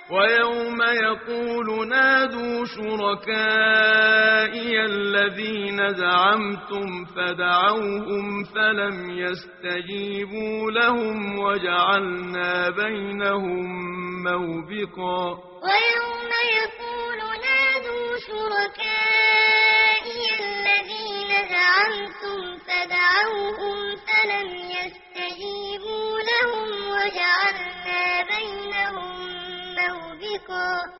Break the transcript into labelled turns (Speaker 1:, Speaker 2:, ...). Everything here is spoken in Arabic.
Speaker 1: ويوم يقول نادوا شركائي الذين زعمتم فدعوهم فلم يستجيبوا لهم وجعلنا بينهم موبقا
Speaker 2: ويوم يقول نادوا شركائي الذين زعمتم فدعوهم فلم يستجيبوا لهم وجعلنا بينهم موبقا